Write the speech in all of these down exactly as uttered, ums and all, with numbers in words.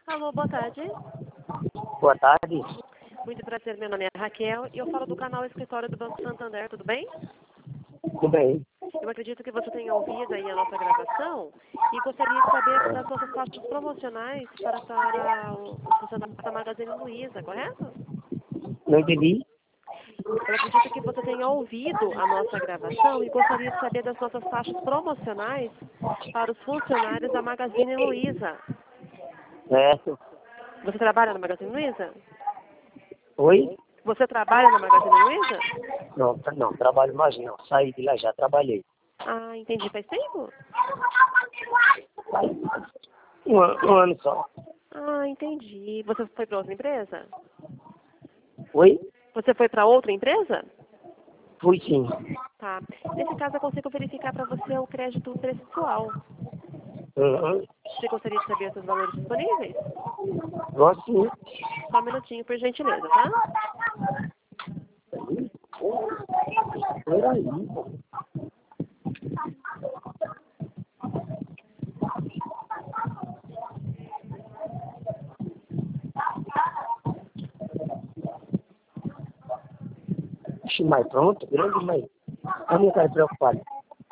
Alô, boa tarde. Boa tarde. Muito prazer, meu nome é Raquel e eu falo do canal Escritório do Banco Santander, tudo bem? Tudo bem? Eu acredito que você tenha ouvido aí a nossa gravação e gostaria de saber das nossas taxas promocionais para, para o funcionário da Magazine Luiza, correto? Não entendi? Eu acredito que você tenha ouvido a nossa gravação e gostaria de saber das nossas taxas promocionais para os funcionários da Magazine Luiza. Certo. Você trabalha na Magazine Luiza? Oi? Você trabalha na Magazine Luiza? Não, tra- não, trabalho mais não. Saí de lá, já trabalhei. Ah, entendi. Faz tempo? Um, an- um ano só. Ah, entendi. Você foi para outra empresa? Oi? Você foi para outra empresa? Fui sim. Tá. Nesse caso, eu consigo verificar para você o crédito pessoal. Uhum. Você gostaria de saber os seus valores disponíveis? Gosto sim. Só um minutinho, por gentileza, tá? Peraí, pô. Ixi, mas pronto, grande mãe. A minha cara preocupada.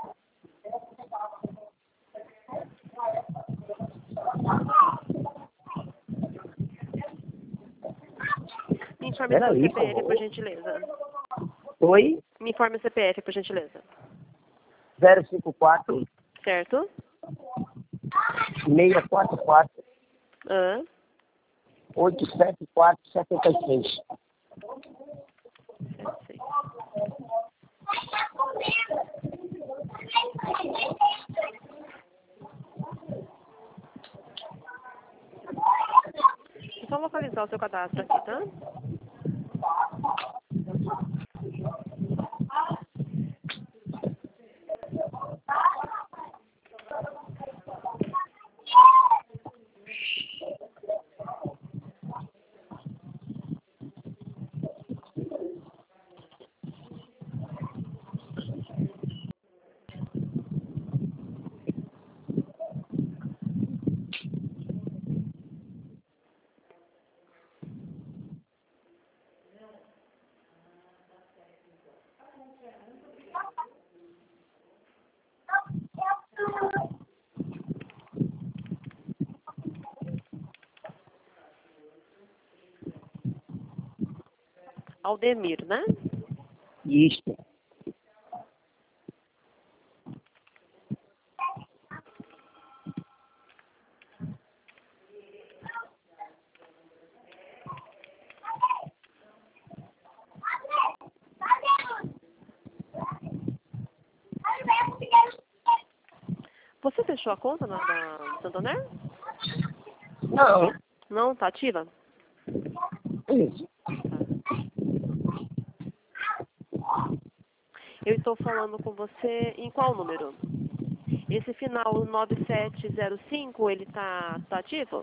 Me informe o Peraí, C por P F, por favor. gentileza. Oi? Me informe o C P F, por gentileza. zero cinco quatro, Certo? seis quatro quatro, Ah, oito sete quatro, sete seis. sete, seis. Deixa eu só localizar o seu cadastro aqui, tá? Aldemir, né? Isto. Você fechou a conta na, na Santander? Não. Não? Tá ativa? Isso. Tá. Eu estou falando com você em qual número? Esse final nove sete zero cinco, ele tá, tá ativo?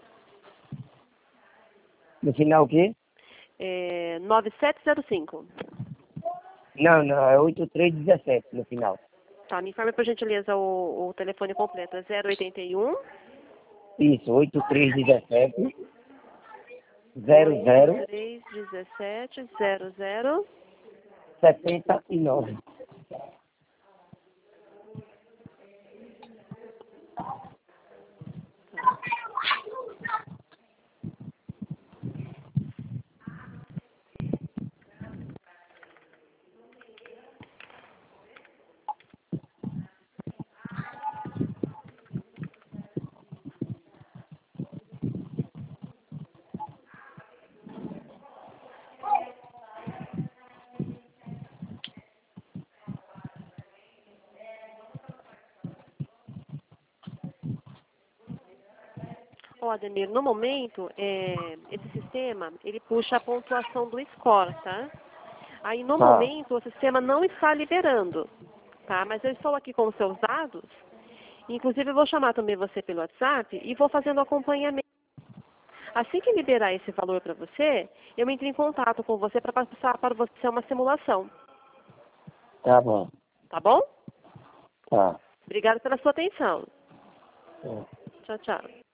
No final o quê? É, nove sete zero cinco. Não, não, é oito três um sete no final. Tá, me informe por gentileza o, o telefone completo. É zero oito um, Isso, oito três um sete, zero zero, três um sete, zero zero. setenta e nove. Ó, Ademir, no momento, é, esse sistema, ele puxa a pontuação do score, tá? Aí, no Tá, momento, o sistema não está liberando, tá? Mas eu estou aqui com os seus dados. Inclusive, eu vou chamar também você pelo WhatsApp e vou fazendo acompanhamento. Assim que liberar esse valor para você, eu entro em contato com você para passar para você uma simulação. tá bom. Tá bom? Tá. Obrigada pela sua atenção. É. Tchau, tchau.